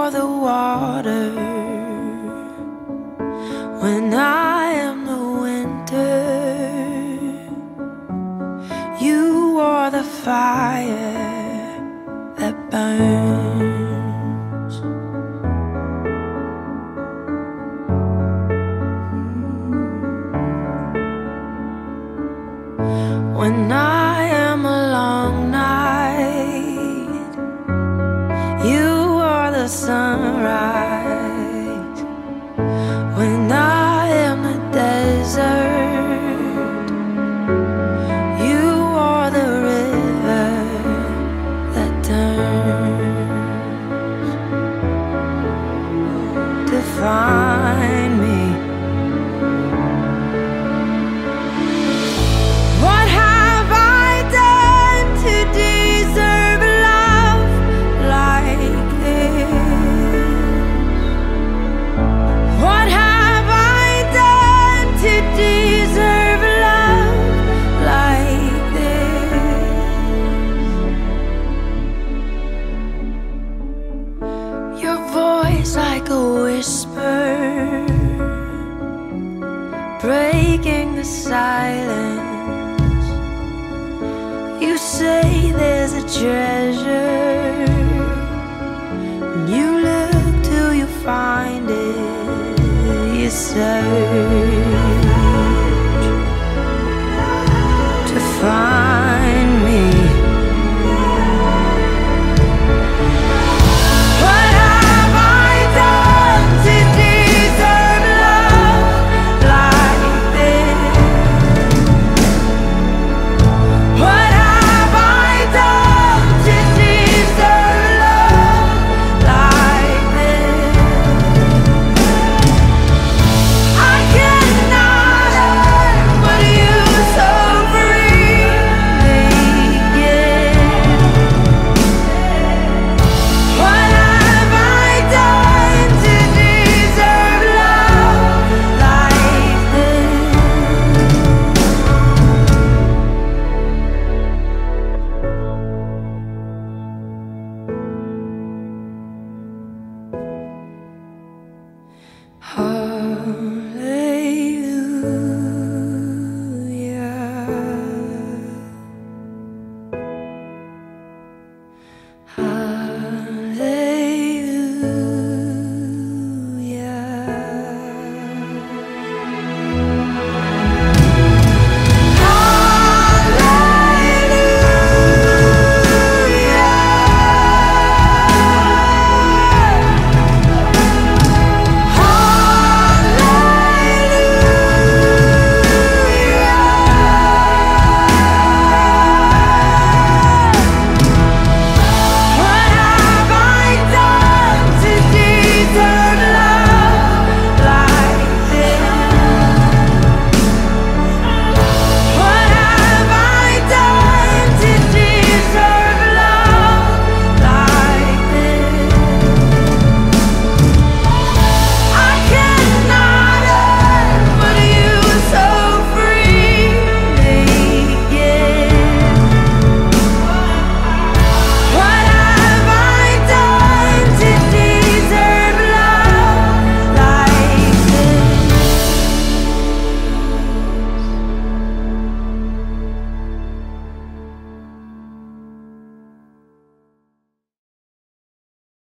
are the water when I am the winter. You are the fire that burns. When I am a long night, you are the sunrise. When I am the desert, you are the river that turns to find me. What have I done to deserve love like this? What have I done to deserve love like this? Your voice like a whisper, breaking the silence. You say there's a treasure, and you look till you find it. You search.